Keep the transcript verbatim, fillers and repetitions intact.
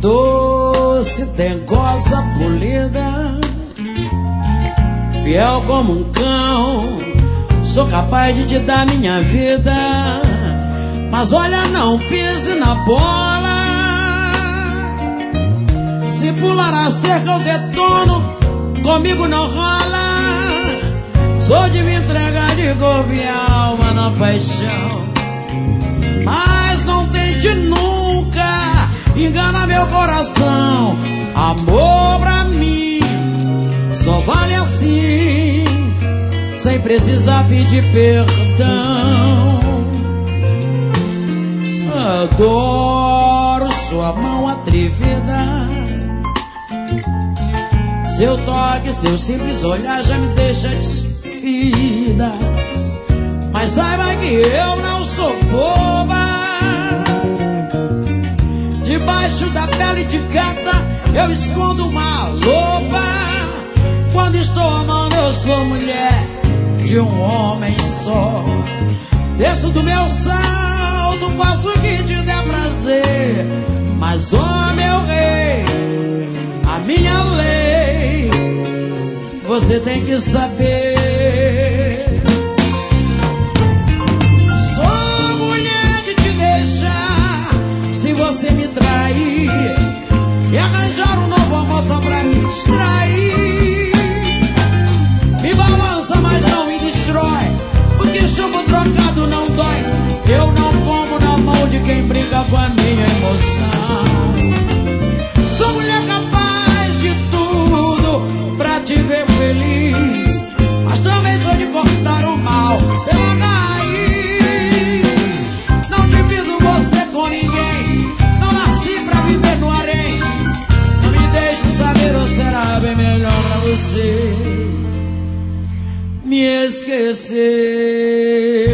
doce, dengosa, polida, fiel como um cão, sou capaz de te dar minha vida. Mas olha, não pise na bola. Se pular a cerca eu detono, comigo não rola. Sou de me entregar de corpo e alma na paixão. Mas não tente nunca enganar meu coração. Amor pra mim só vale assim, sem precisar pedir perdão. Adoro sua mão atrevida, seu toque, seu simples olhar já me deixa despida. Mas saiba que eu não sou boba. Debaixo da pele de gata eu escondo uma loba. Quando estou amando eu sou mulher de um homem só. Desço do meu salto, faço o que te der prazer. Mas ó meu rei, a minha lei você tem que saber. Sou mulher de te deixar se você me trair e arranjar um novo amor só pra me distrair. Me balança, mas não me destrói, porque chumbo trocado não dói. Eu não como na mão de quem briga com a minha emoção. Sou mulher capaz de tudo pra te ver feliz, mas também sou de cortar o mal pela raiz. Não divido você com ninguém, não nasci pra viver no harém. Não me deixe saber, ou será bem melhor pra você me esquecer.